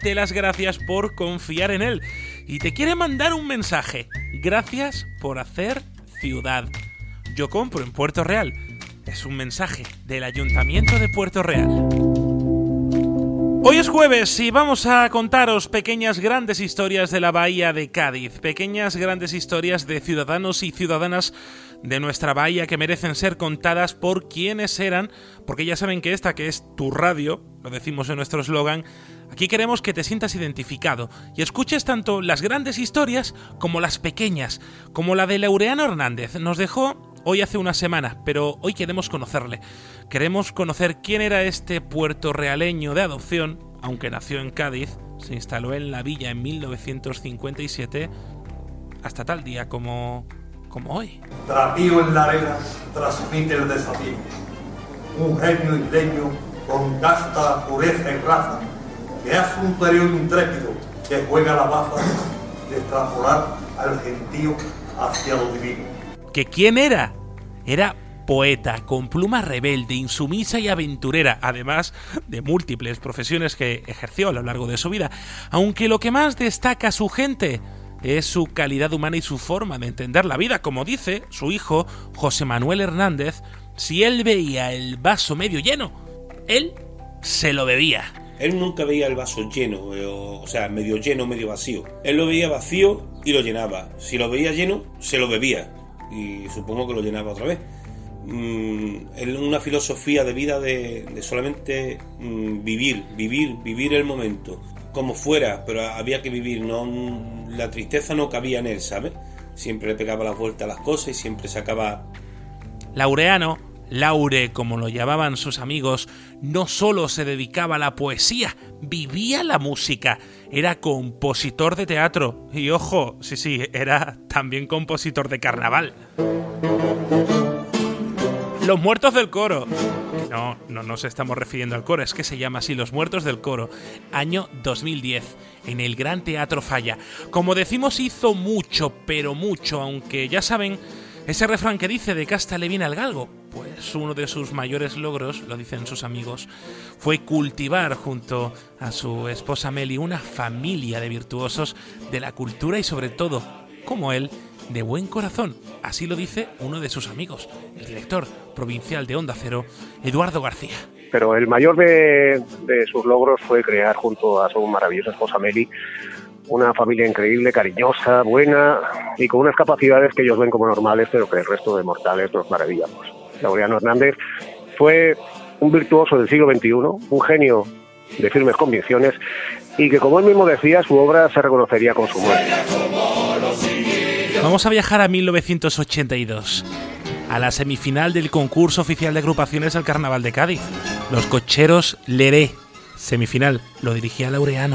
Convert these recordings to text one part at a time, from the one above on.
darte las gracias por confiar en él y te quiere mandar un mensaje. Gracias por hacer ciudad. Yo compro en Puerto Real. Es un mensaje del Ayuntamiento de Puerto Real. Hoy es jueves y vamos a contaros pequeñas grandes historias de la bahía de Cádiz, pequeñas grandes historias de ciudadanos y ciudadanas de nuestra bahía que merecen ser contadas por quienes eran, porque ya saben que esta que es tu radio, lo decimos en nuestro eslogan, aquí queremos que te sientas identificado y escuches tanto las grandes historias como las pequeñas, como la de Laureano Hernández. Nos dejó hoy hace una semana, pero hoy queremos conocerle. Queremos conocer quién era este puertorrealeño de adopción, aunque nació en Cádiz, se instaló en la villa en 1957, hasta tal día como hoy. Trapío en la arena transmite el desafío. Un genio isleño con casta pureza y raza, que es un superior intrépido que juega la baza de extrapolar al gentío hacia lo divino. ¿Que quién era? Era poeta, con pluma rebelde, insumisa y aventurera, además de múltiples profesiones que ejerció a lo largo de su vida, aunque lo que más destaca a su gente es su calidad humana y su forma de entender la vida. Como dice su hijo, José Manuel Hernández, si él veía el vaso medio lleno, él se lo bebía. Él nunca veía el vaso lleno, o sea, medio lleno, medio vacío. Él lo veía vacío y lo llenaba. Si lo veía lleno, se lo bebía. Y supongo que lo llenaba otra vez. Una filosofía de vida de solamente vivir el momento, como fuera, pero había que vivir, no, la tristeza no cabía en él, ¿sabes? Siempre le pegaba las vueltas a las cosas y siempre sacaba... Laureano, Laure, como lo llamaban sus amigos, no solo se dedicaba a la poesía, vivía la música, era compositor de teatro y, ojo, sí, era también compositor de carnaval. Los Muertos del Coro. No nos estamos refiriendo al coro, es que se llama así, Los Muertos del Coro. Año 2010, en el Gran Teatro Falla. Como decimos, hizo mucho, pero mucho, aunque ya saben, ese refrán que dice de casta le viene al galgo. Pues uno de sus mayores logros, lo dicen sus amigos, fue cultivar junto a su esposa Meli una familia de virtuosos de la cultura y sobre todo, como él, de buen corazón. Así lo dice uno de sus amigos, el director provincial de Onda Cero, Eduardo García. Pero el mayor de sus logros fue crear junto a su maravillosa esposa Meli una familia increíble, cariñosa, buena y con unas capacidades que ellos ven como normales, pero que el resto de mortales nos maravillamos. Laureano Hernández fue un virtuoso del siglo XXI, un genio de firmes convicciones y que, como él mismo decía, su obra se reconocería con su muerte. Vamos a viajar a 1982, a la semifinal del concurso oficial de agrupaciones del Carnaval de Cádiz. Los Cocheros Leré, semifinal, lo dirigía Laureano.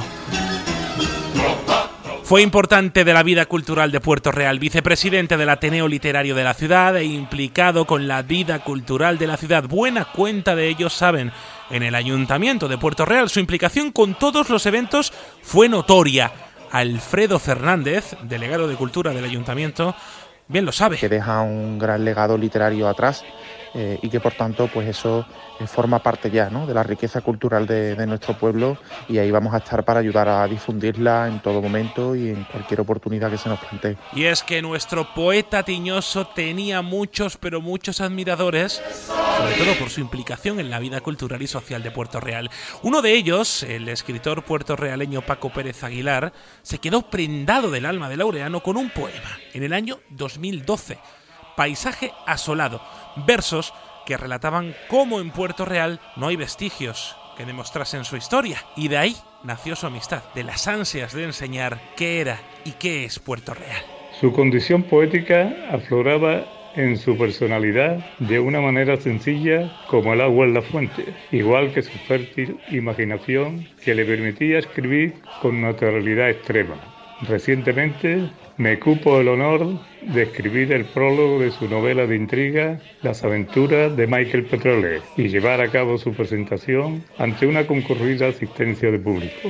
Fue importante de la vida cultural de Puerto Real, vicepresidente del Ateneo Literario de la ciudad e implicado con la vida cultural de la ciudad. Buena cuenta de ellos saben en el Ayuntamiento de Puerto Real. Su implicación con todos los eventos fue notoria. Alfredo Fernández, delegado de Cultura del Ayuntamiento, bien lo sabe. Que deja un gran legado literario atrás y que por tanto pues eso forma parte ya, ¿no?, de la riqueza cultural de nuestro pueblo, y ahí vamos a estar para ayudar a difundirla en todo momento y en cualquier oportunidad que se nos plantee. Y es que nuestro poeta tiñoso tenía muchos, pero muchos admiradores, sobre todo por su implicación en la vida cultural y social de Puerto Real. Uno de ellos, el escritor puertorrealeño Paco Pérez Aguilar, se quedó prendado del alma de Laureano con un poema en el año 2012, Paisaje asolado, versos que relataban cómo en Puerto Real no hay vestigios que demostrasen su historia, y de ahí nació su amistad, de las ansias de enseñar qué era y qué es Puerto Real. Su condición poética afloraba en su personalidad de una manera sencilla como el agua en la fuente, igual que su fértil imaginación que le permitía escribir con naturalidad extrema. Recientemente me cupo el honor de escribir el prólogo de su novela de intriga Las aventuras de Michael Petrole y llevar a cabo su presentación ante una concurrida asistencia de público.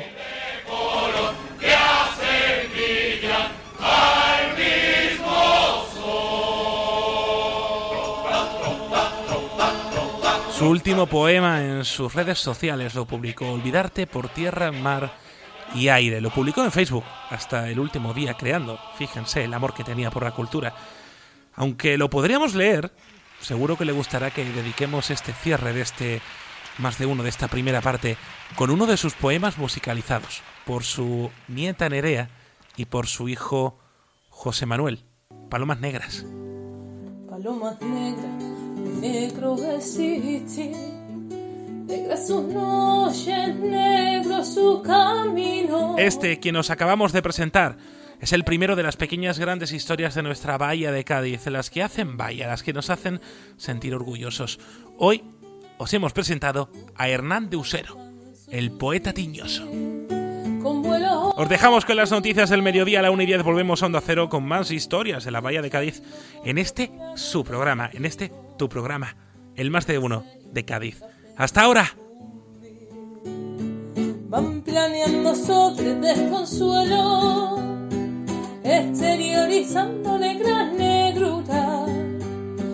Su último poema en sus redes sociales lo publicó: Olvidarte por tierra, mar y aire. Lo publicó en Facebook hasta el último día creando, fíjense, el amor que tenía por la cultura. Aunque lo podríamos leer, seguro que le gustará que dediquemos este cierre de este más de uno de esta primera parte con uno de sus poemas musicalizados por su nieta Nerea y por su hijo José Manuel. Palomas negras. Palomas negras, negro existe, negras sus noches, negro su camino. Este, quien nos acabamos de presentar, es el primero de las pequeñas grandes historias de nuestra bahía de Cádiz, las que hacen bahía, las que nos hacen sentir orgullosos. Hoy os hemos presentado a Hernán de Usero, el poeta tiñoso. Os dejamos con las noticias del mediodía a la 1:10. Volvemos a Onda Cero con más historias de la bahía de Cádiz en este su programa, en este tu programa, el más de uno de Cádiz. ¡Hasta ahora! Van planeando sobre desconsuelo, exteriorizándole gran